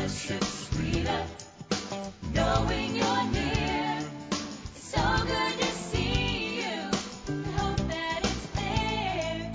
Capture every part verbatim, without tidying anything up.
worship sweeter, knowing you're near. It's so good to see you. I hope that it's clear.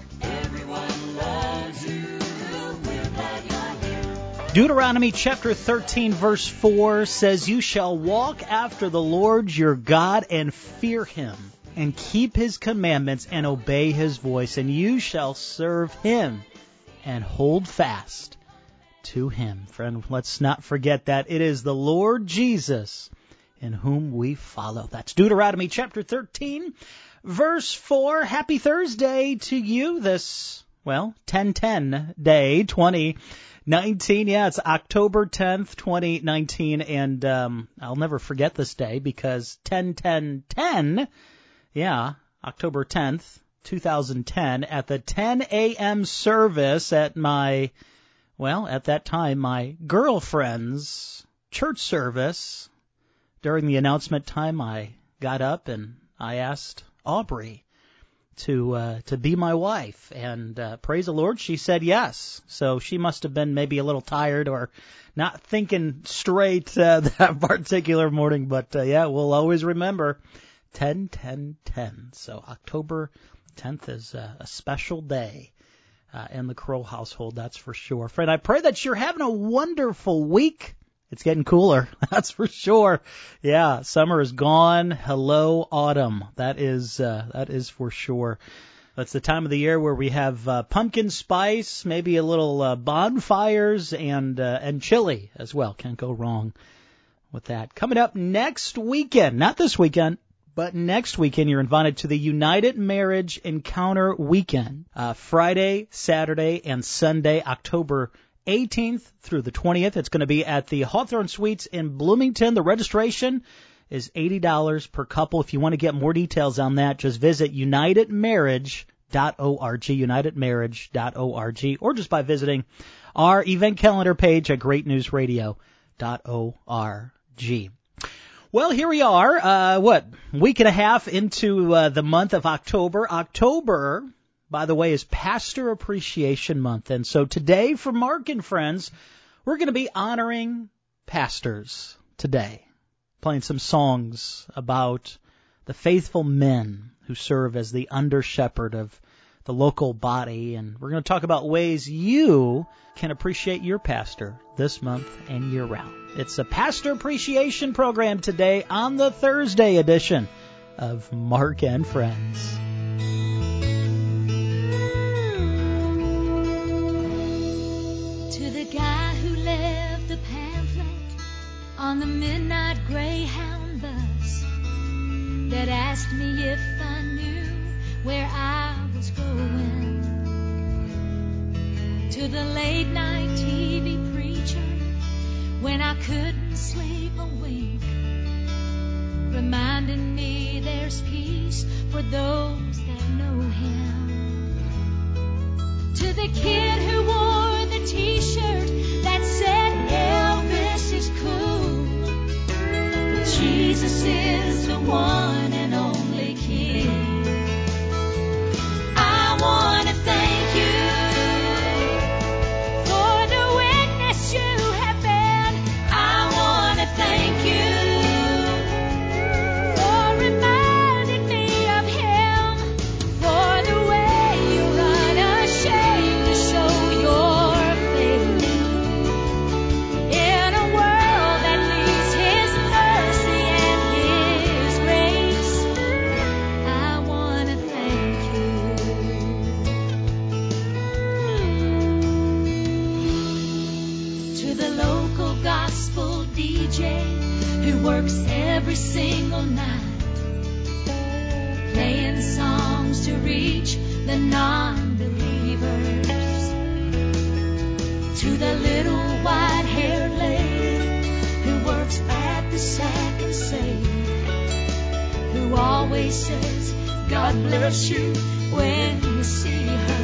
Everyone loves you. We're glad you're here. Deuteronomy chapter thirteen, verse four says, "You shall walk after the Lord your God and fear him, and keep his commandments and obey his voice, and you shall serve him and hold fast to him." Friend, let's not forget that it is the Lord Jesus in whom we follow. That's Deuteronomy chapter thirteen, verse four. Happy Thursday to you this, well, ten ten day, twenty nineteen. Yeah, it's October tenth, twenty nineteen, and um, I'll never forget this day because ten ten ten, yeah, October tenth, two thousand ten, at the ten a.m. service at my, well, at that time, my girlfriend's church service. During the announcement time, I got up and I asked Aubrey to uh, to be my wife, and uh, praise the Lord, she said yes. So she must have been maybe a little tired or not thinking straight uh, that particular morning, but uh, yeah, we'll always remember ten ten ten. So October tenth is uh, a special day uh, in the Crow household, that's for sure. Friend, I pray that you're having a wonderful week. It's getting cooler, that's for sure. Yeah, summer is gone. Hello, autumn. That is uh, that is for sure. That's the time of the year where we have uh, pumpkin spice, maybe a little uh, bonfires, and uh, and chili as well. Can't go wrong with that. Coming up next weekend, not this weekend, but next weekend, you're invited to the United Marriage Encounter Weekend, uh, Friday, Saturday, and Sunday, October eighteenth through the twentieth. It's going to be at the Hawthorne Suites in Bloomington. The registration is eighty dollars per couple. If you want to get more details on that, just visit united marriage dot org, united marriage dot org, or just by visiting our event calendar page at great news radio dot org. Well, here we are, uh, what, week and a half into uh, the month of October. October, by the way, is Pastor Appreciation Month. And so today, for Mark and friends, we're going to be honoring pastors today, playing some songs about the faithful men who serve as the under-shepherd of the local body. And we're going to talk about ways you can appreciate your pastor this month and year-round. It's a Pastor Appreciation program today on the Thursday edition of Mark and Friends. To the guy who left the pamphlet on the midnight Greyhound bus that asked me if I knew where I was going. To the late night T V preacher when I couldn't sleep a wink, reminding me there's peace for those that know him. To the kid who wore the t-shirt that said Elvis is cool, but Jesus is the one and only King. I want to thank you for the witness you have been. I want to thank you for reminding me of him, for the way you're unashamed to show your faith in a world that needs his mercy and his grace. I want to thank you. To the local gospel D J who works every single night, playing songs to reach the non-believers. To the little white-haired lady who works at the Sack and Save, who always says, God bless you when you see her.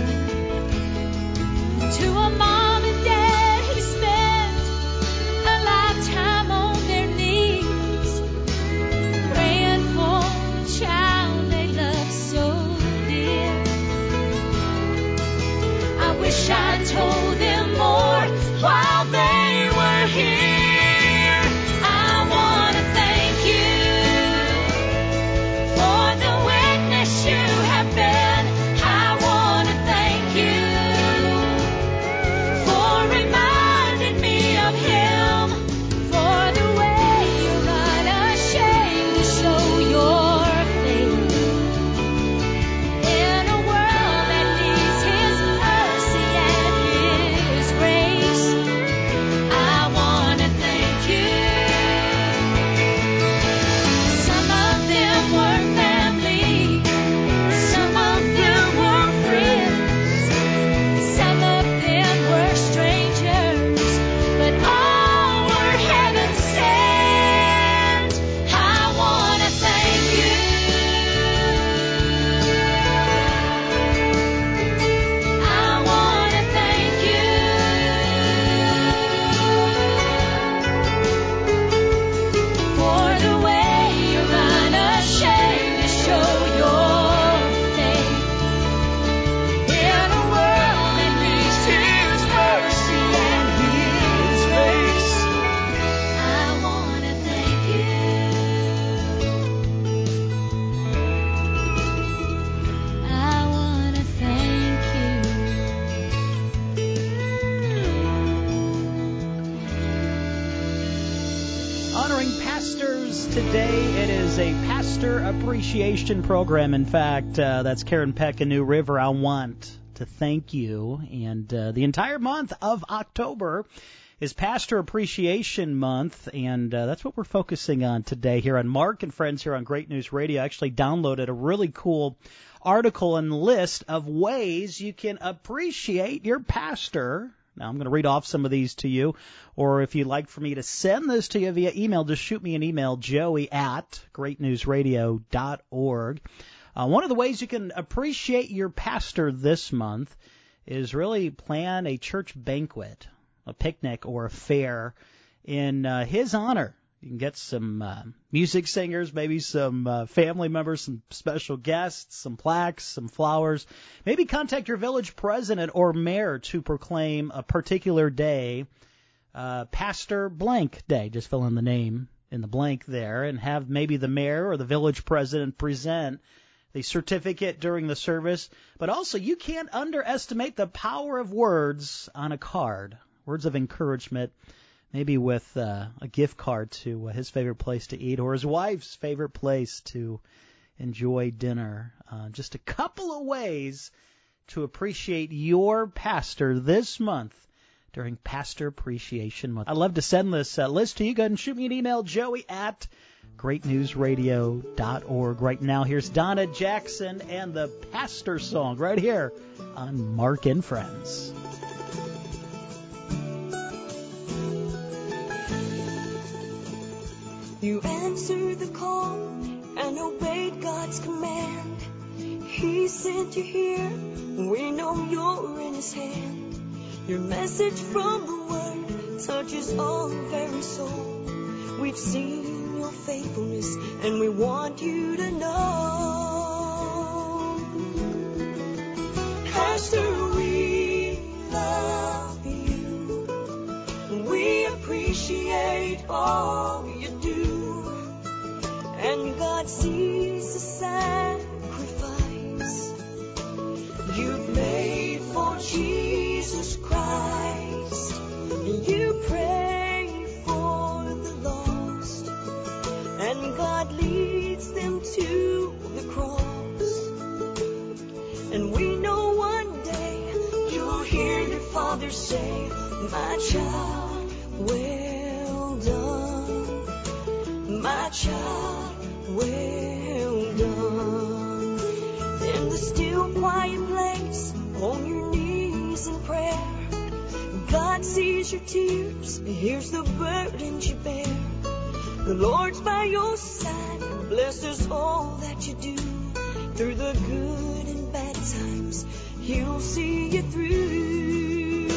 To a mom and dad who spend a lifetime on their knees, praying for the child they love so dear. I wish I told them more while they were pastors today. It is a pastor appreciation program. In fact, uh, that's Karen Peck in New River. I want to thank you. And uh, the entire month of October is Pastor Appreciation Month, and uh, that's what we're focusing on today here on Mark and Friends here on Great News Radio. I actually downloaded a really cool article and list of ways you can appreciate your pastor. Now, I'm going to read off some of these to you, or if you'd like for me to send this to you via email, just shoot me an email, joey at great news radio dot org. Uh, one of the ways you can appreciate your pastor this month is really plan a church banquet, a picnic or a fair in uh, his honor. You can get some uh, music singers, maybe some uh, family members, some special guests, some plaques, some flowers. Maybe contact your village president or mayor to proclaim a particular day, uh, Pastor Blank Day. Just fill in the name in the blank there, and have maybe the mayor or the village president present the certificate during the service. But also, you can't underestimate the power of words on a card. Words of encouragement, maybe with uh, a gift card to uh, his favorite place to eat or his wife's favorite place to enjoy dinner. Uh, just a couple of ways to appreciate your pastor this month during Pastor Appreciation Month. I'd love to send this uh, list to you. Go ahead and shoot me an email, joey at great news radio dot org. Right now, here's Donna Jackson and the Pastor Song right here on Mark and Friends. You answered the call and obeyed God's command. He sent you here, we know you're in His hand. Your message from the Word touches our very soul. We've seen your faithfulness and we want you to know. Pastor, we love you. We appreciate all you do. And God sees the sacrifice you've made for Jesus Christ. You pray for the lost, and God leads them to the cross. And we know one day you'll hear your Father say, my child, well done. My child, well done. In the still quiet place, on your knees in prayer, God sees your tears, hears the burdens you bear. The Lord's by your side, blesses all that you do. Through the good and bad times, He'll see you through.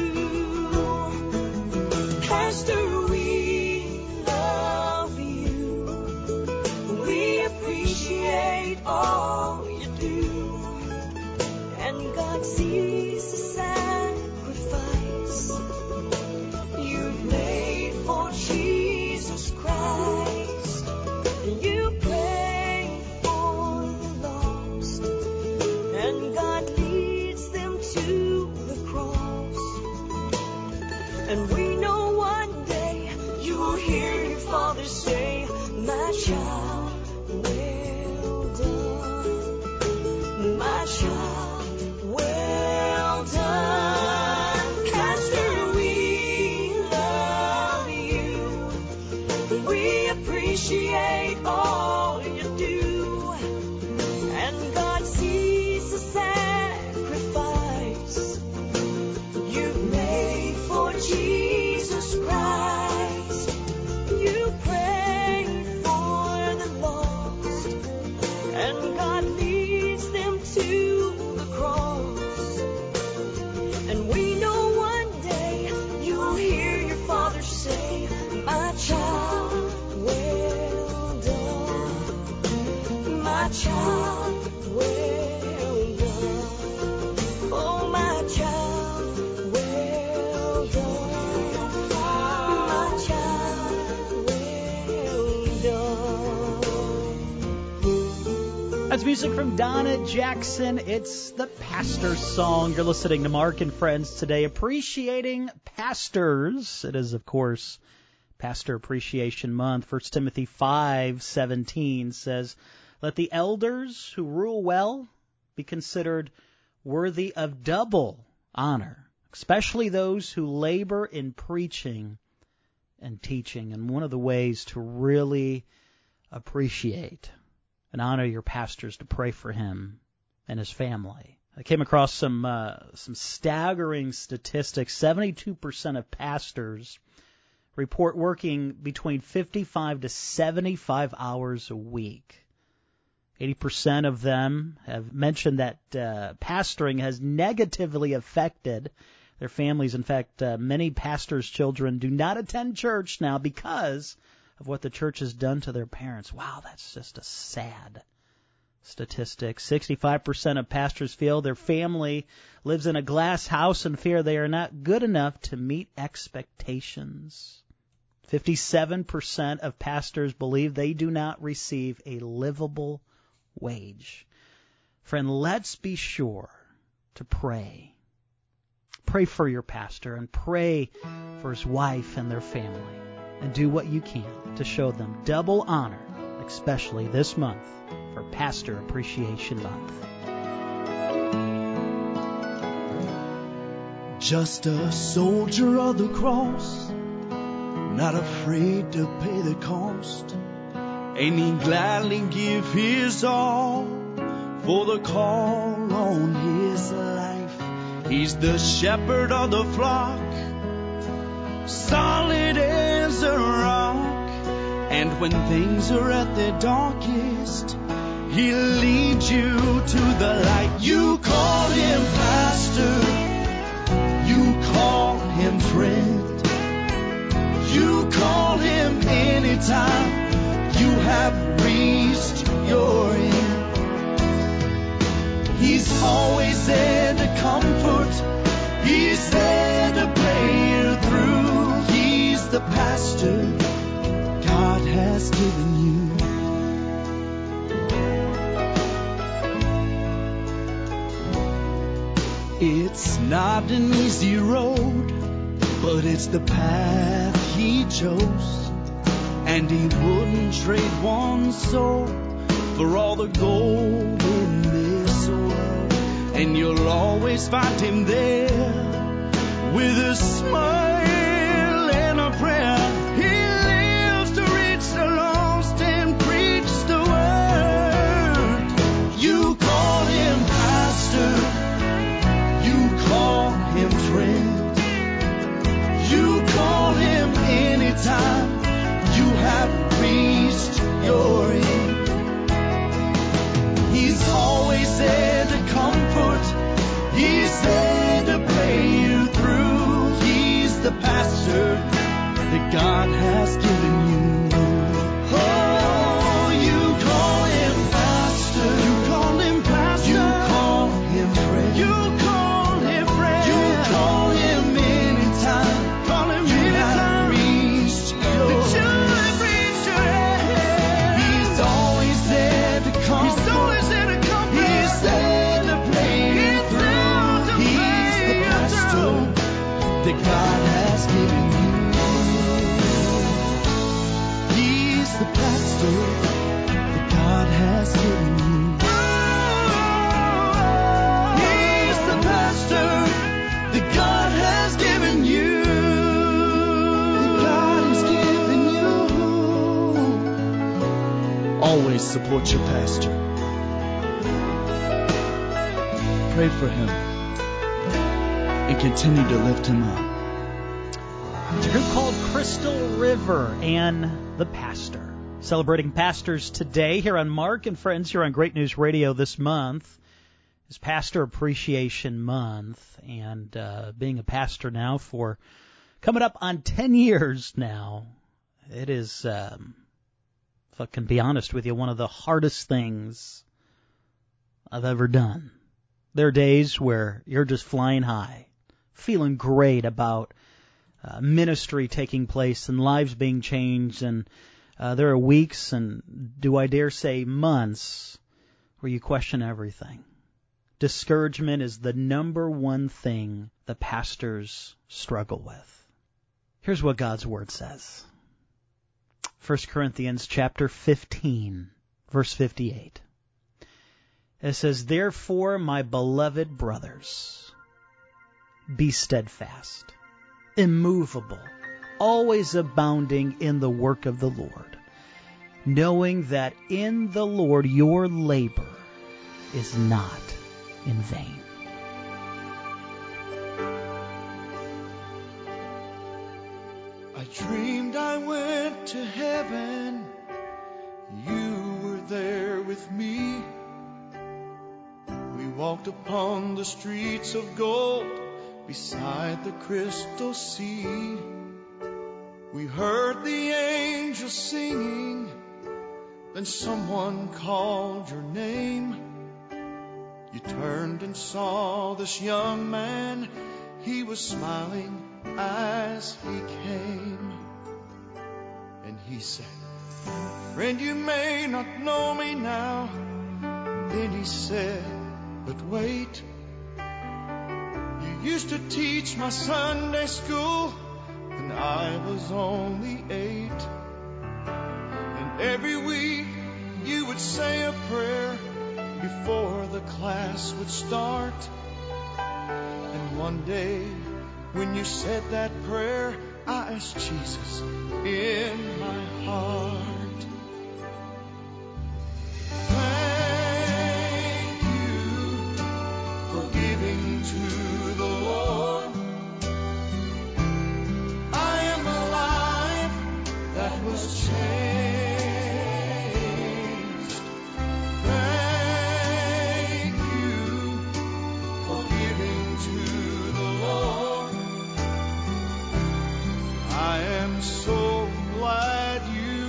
Pastor, we love you. We appreciate all you do. And God sees the sacrifice you've made for Jesus Christ. You pray for the lost, and God leads them to the cross. And we know one day you'll hear your Father say, my child, well done. My child, well done. Pastor, we love you. We appreciate all you do. And God sees the sacrifice you've made for Jesus Christ. You pray for the lost, and God leads them to the cross. And we know one day you'll hear your Father say, my child, well done. My child, well done. Oh, my child, well done. My child, well done. That's music from Donna Jackson. It's the Pastor Song. You're listening to Mark and Friends today, appreciating pastors. It is, of course, Pastor Appreciation Month. First Timothy five seventeen says, "Let the elders who rule well be considered worthy of double honor, especially those who labor in preaching and teaching." And one of the ways to really appreciate and honor your pastor is to pray for him and his family. I came across some uh, some staggering statistics. seventy-two percent of pastors report working between fifty-five to seventy-five hours a week. eighty percent of them have mentioned that uh, pastoring has negatively affected their families. In fact, uh, many pastors' children do not attend church now because of what the church has done to their parents. Wow, that's just a sad statistic. sixty-five percent of pastors feel their family lives in a glass house and fear they are not good enough to meet expectations. fifty-seven percent of pastors believe they do not receive a livable wage. Friend, let's be sure to pray. Pray for your pastor and pray for his wife and their family. And do what you can to show them double honor, especially this month for Pastor Appreciation Month. Just a soldier of the cross, not afraid to pay the cost, and he gladly give his all for the call on his life. He's the shepherd of the flock, solid as a rock, and when things are at their darkest, he'll lead you to the light. You call him pastor, you call him friend, you call him anytime you have reached your end. He's always there to comfort, he's there to pray you through. He's the pastor God has given you. It's not an easy road, but it's the path he chose, and he wouldn't trade one soul for all the gold in this world. And you'll always find him there with a smile and a prayer. He lives to reach the lost and preach the word. You call him pastor, you call him friend, you call him anytime you have reached your end. He's always there to comfort, he's there to pray you through. He's the pastor that God has given you. Oh, you call him pastor, you call him pastor, you call him friend, you call him friend, you call him anytime, call him you anytime. Have reached your end. He's always there to comfort, he's always there to comfort, he's there to pray you through. He's the pastor that God has given you. He's the pastor that God has given you. He's the pastor that God has given you. That God has given you. Always support your pastor. Pray for him and continue to lift him up. It's a group called Crystal River and the Pastor. Celebrating pastors today here on Mark and Friends here on Great News Radio this month is Pastor Appreciation Month. And uh, being a pastor now for coming up on ten years now, it is, um, if I can be honest with you, one of the hardest things I've ever done. There are days where you're just flying high, feeling great about uh, ministry taking place and lives being changed, and uh, there are weeks and, do I dare say, months where you question everything. Discouragement is the number one thing the pastors struggle with. Here's what God's Word says. First Corinthians chapter fifteen, verse fifty-eight. It says, "Therefore, my beloved brothers, be steadfast, immovable, always abounding in the work of the Lord, knowing that in the Lord your labor is not in vain." I dreamed I went to heaven. You were there with me. We walked upon the streets of gold beside the crystal sea. We heard the angels singing, then someone called your name. You turned and saw this young man. He was smiling as he came. And he said, "Friend, you may not know me now." And then he said, "But wait, you used to teach my Sunday school when I was only eight. And every week you would say a prayer before the class would start. And one day when you said that prayer, I asked Jesus in my heart. Thank you for giving to the Lord. I am a life that was changed. Thank you for giving to the Lord. I am so glad you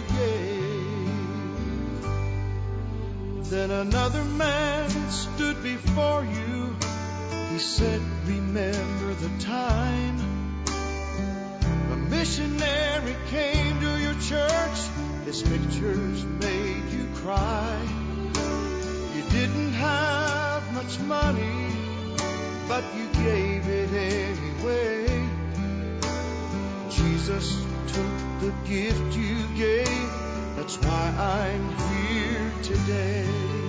gave. Then another man stood before you. He said, "Remember the time a missionary came to your church. His pictures made you cry. You didn't have much money, but you gave it anyway. Jesus took the gift you gave. That's why I'm here today.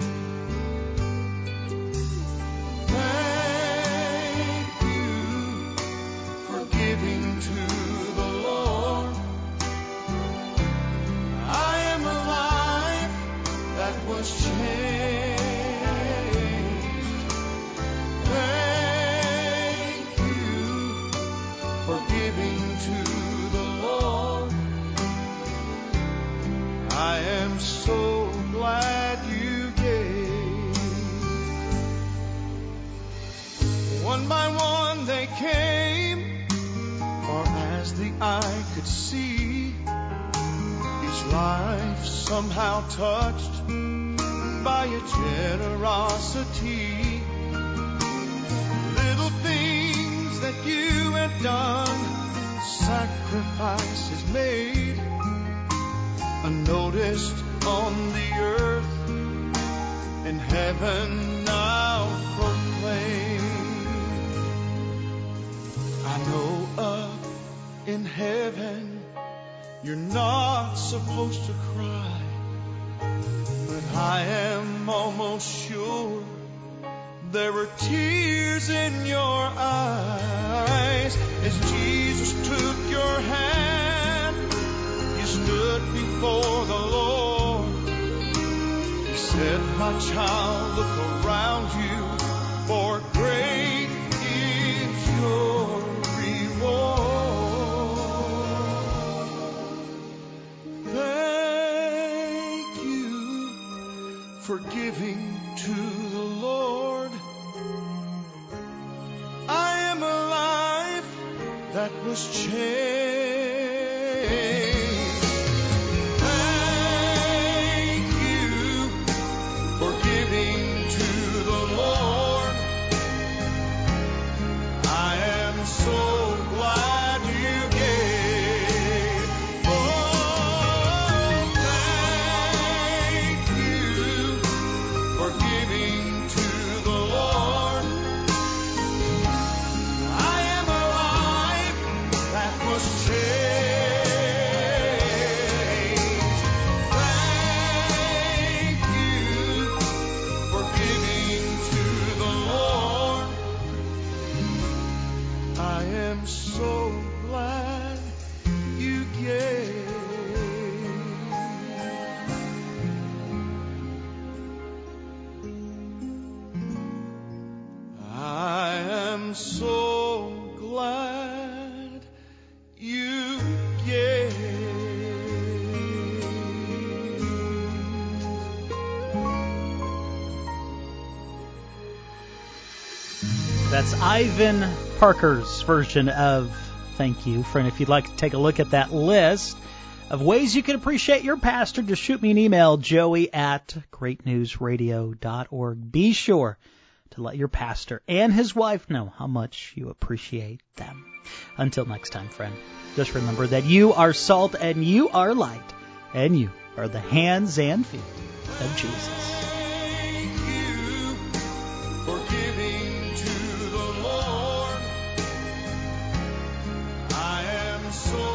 Thank you for giving to the Lord. I am a life that was changed. Thank you for giving to I am so glad you gave." One by one they came, far as the eye could see. Each life somehow touched by your generosity. Little things that you had done, sacrifices made, unnoticed on the earth, and heaven now proclaims. I know up in heaven you're not supposed to cry, but I am almost sure there were tears in your eyes as Jesus took your hand. You stood before the Lord. He said, "My child, look around you, for great is your reward." Thank you for giving to the Lord. I am a life that was changed. That's Ivan Parker's version of Thank You. Friend, if you'd like to take a look at that list of ways you can appreciate your pastor, just shoot me an email, joey at great news radio dot org. Be sure to let your pastor and his wife know how much you appreciate them. Until next time, friend, just remember that you are salt and you are light, and you are the hands and feet of Jesus. So